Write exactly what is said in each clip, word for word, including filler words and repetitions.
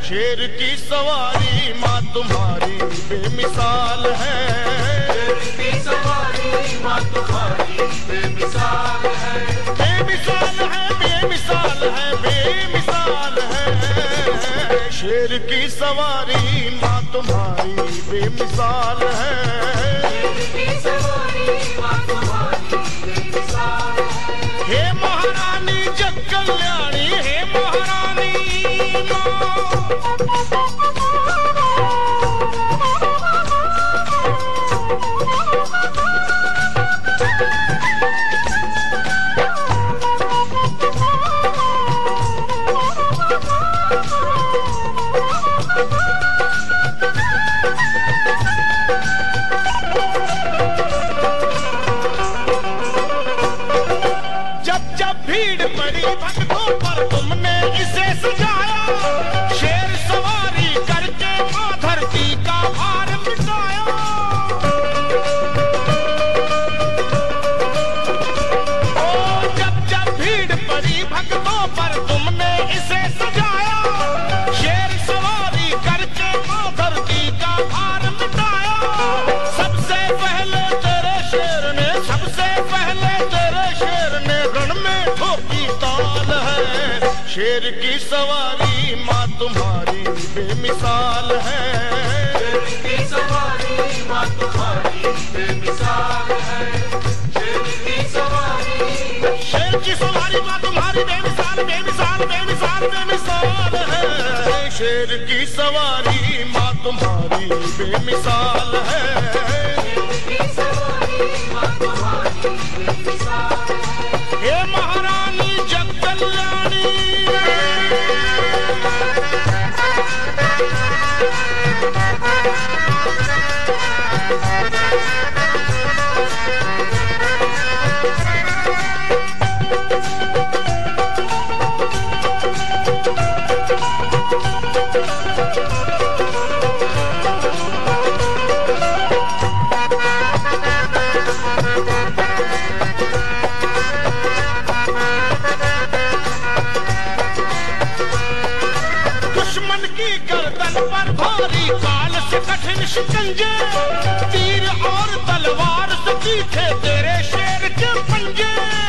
शेर की सवारी माँ तुम्हारी बेमिसाल है। शेर की सवारी माँ तुम्हारी बेमिसाल है। बेमिसाल है, बेमिसाल है, बेमिसाल है। शेर की सवारी माँ तुम्हारी बेमिसाल है। शेर की सवारी माँ तुम्हारी बेमिसाल है। हे महारानी जग कल्याणी, हे महारानी जब जब भीड़ पड़ी भक्तों पर तुमने इसे सजाया। शेर सवारी करके माँ धरती का भार मिटाया। ओ जब जब भीड़ पड़ी भक्तों पर तुमने इसे सजाया। शेर सवारी करके माँ धरती का भार मिटाया। सबसे पहले तेरे शेर ने, सबसे पहले तेरे शेर ने रण में ठोकी ताल है। शेर की सवारी माँ तुम्हारी बेमिसाल है। शेर की सवारी माँ तुम्हारी बेमिसाल है। शेर की सवारी, शेर की सवारी माँ तुम्हारी बेमिसाल, बेमिसाल, बेमिसाल, बेमिसाल है। शेर की सवारी माँ तुम्हारी बेमिसाल है। शेर की सवारी माँ तुम्हारी बेमिसाल है। हे महारानी जग कल्याणी, दुश्मन की गर्दन पर भारी काल से कठिन शिकंजे। तीर और तलवार से तीखे तेरे शेर के पंजे।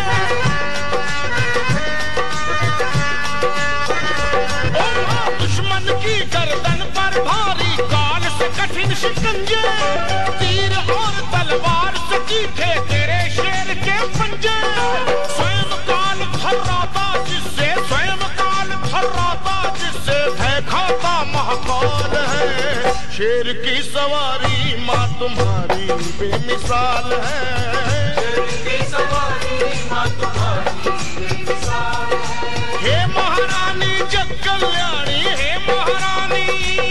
ओ दुश्मन की गर्दन पर भारी काल से कठिन शिकंजे। तीर और तलवार से तीखे तेरे शेर के पंजे। स्वयं काल थर्राता जिससे, स्वयं काल थर्राता जिससे भय खाता महाकाल है। शेर की सवारी माँ तुम्हारी बेमिसाल है। शेर की सवारी माँ तुम्हारी बेमिसाल है। हे महारानी जग कल्याणी, हे महारानी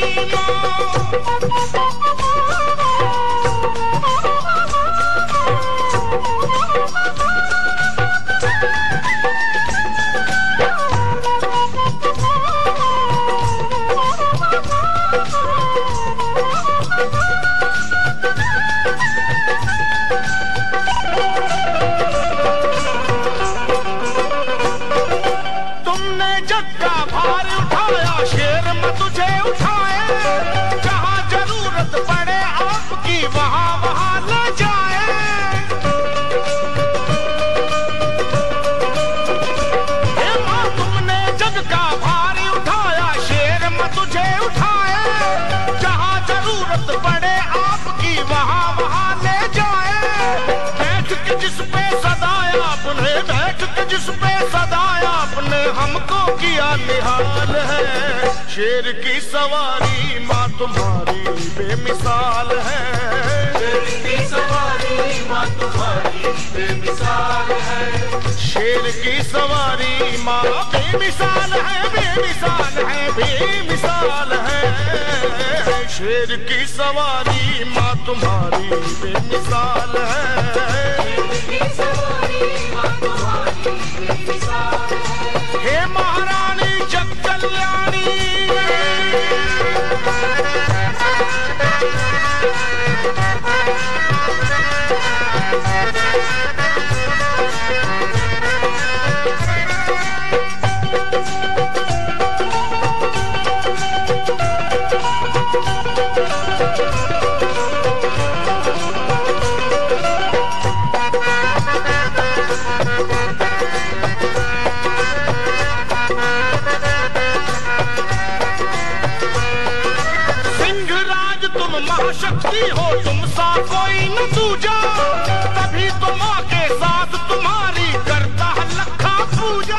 तुमने जग का भार उठाया। शेर में तुझे उठाए। जहाँ जरूरत पड़े आपकी वहाँ वहाँ ले जाए। हे माँ तुमने जग का भार उठाया। शेर में तुझे उठाए। जहाँ जरूरत पड़े आपकी वहाँ वहाँ ले जाए। बैठ के जिस पे सदाया आपने, बैठ के जिस पे सदाया आपने हमको किया निहाल है। शेर की सवारी माँ तुम्हारी बेमिसाल है। शेर की सवारी माँ तुम्हारी बेमिसाल है। शेर की सवारी माँ बेमिसाल है, बेमिसाल है, बेमिसाल है। शेर की सवारी माँ तुम्हारी बेमिसाल है। शेर की सवारी माँ तुम्हारी बेमिसाल है। हे महारानी जग कल्याणी, महाशक्ति हो तुम सा कोई न दूजा, तभी तो माँ के साथ तुम्हारी करता है लखा पूजा।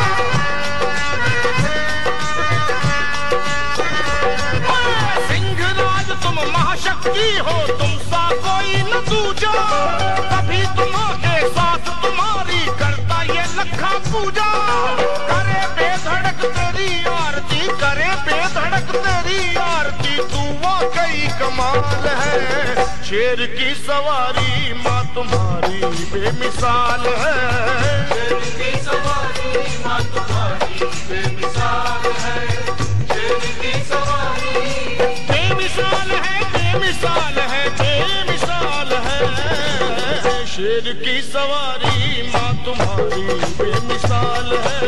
सिंहराज तुम महाशक्ति हो तुम सा कोई न दूजा, तभी तुम माँ के साथ तुम्हारी करता ये लखा पूजा। करे बेधड़क तेरी आरती, करे बेधड़क तेरी आरती, तू वाकई कमाल है। शेर की सवारी माँ तुम्हारी बेमिसाल है। शेर की सवारी माँ तुम्हारी बेमिसाल है। शेर की सवारी बेमिसाल है, बेमिसाल है, बेमिसाल है। शेर की सवारी माँ तुम्हारी बेमिसाल है।